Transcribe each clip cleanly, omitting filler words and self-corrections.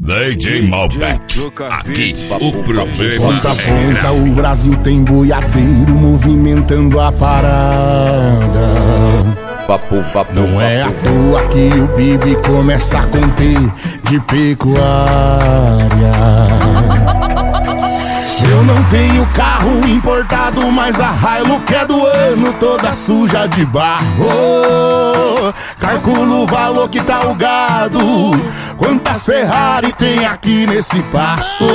DJ Malbec, aqui o problema Ponta a é ponta grave. o Brasil tem boiadeiro movimentando a parada. Não é à toa que o Bibi começa a conter de pecuária. Eu não tenho carro importado, mas a Hilux é do ano, toda suja de barro. Calculo o valor que tá o gado, quantas Ferrari tem aqui nesse pasto.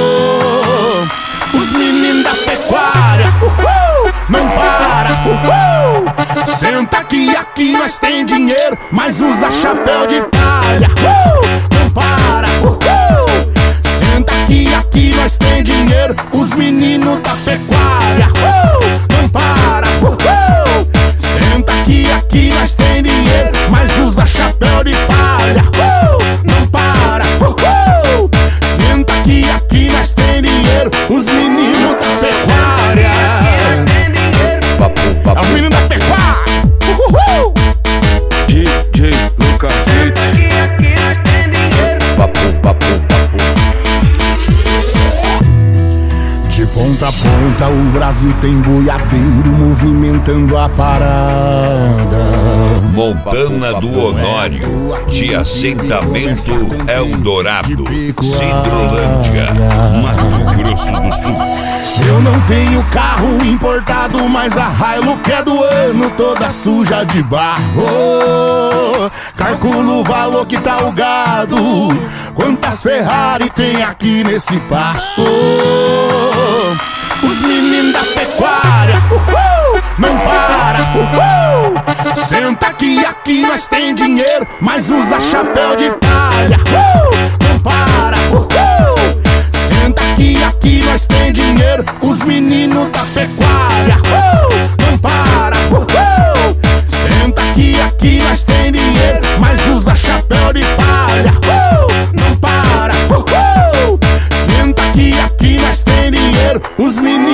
Os meninos da pecuária, não para, senta aqui nós tem dinheiro, mas usa chapéu de palha. Não para, senta aqui nós tem dinheiro, os meninos da pecuária. Não para, senta aqui nós tem dinheiro, mas usa chapéu de palha. Não para, senta aqui nós tem dinheiro, os meninos da pecuária. É os meninos da pecuária. DJ Lucas De ponta a ponta o Brasil tem boiadeiro movimentando a parada. Montana do Honório, de assentamento Eldorado, Cidrolândia, Mato Grosso do Sul. Eu não tenho carro importado, mas a Hilux é do ano, toda suja de barro. Calculo o valor que tá o gado, quantas Ferrari tem aqui nesse pasto. Os meninos da pecuária, não para, senta aqui nós tem dinheiro, mas usa chapéu de palha. Não para, senta aqui nós tem dinheiro, os meninos da pecuária. Não para, senta aqui nós tem dinheiro, mas usa chapéu de palha. Não para, senta aqui nós tem dinheiro, os meninos